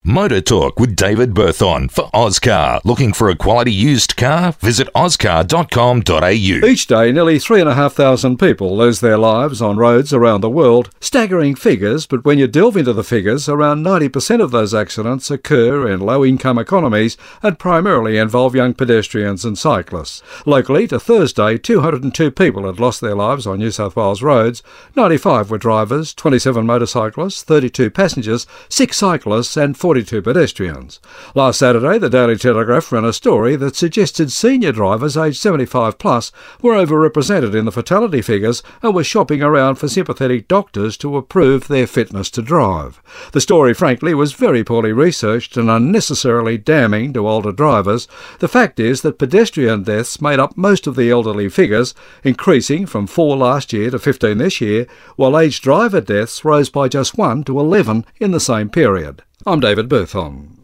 Motor Talk with David Berthon for Ozcar. Looking for a quality used car? Visit ozcar.com.au. Each day, nearly 3,500 people lose their lives on roads around the world. Staggering figures, but when you delve into the figures, around 90% of those accidents occur in low-income economies and primarily involve young pedestrians and cyclists. Locally, to Thursday, 202 people had lost their lives on New South Wales roads. 95 were drivers, 27 motorcyclists, 32 passengers, 6 cyclists and 42 pedestrians. Last Saturday, the Daily Telegraph ran a story that suggested senior drivers aged 75 plus were overrepresented in the fatality figures and were shopping around for sympathetic doctors to approve their fitness to drive. The story, frankly, was very poorly researched and unnecessarily damning to older drivers. The fact is that pedestrian deaths made up most of the elderly figures, increasing from 4 last year to 15 this year, while aged driver deaths rose by just 1 to 11 in the same period. I'm David Berthon.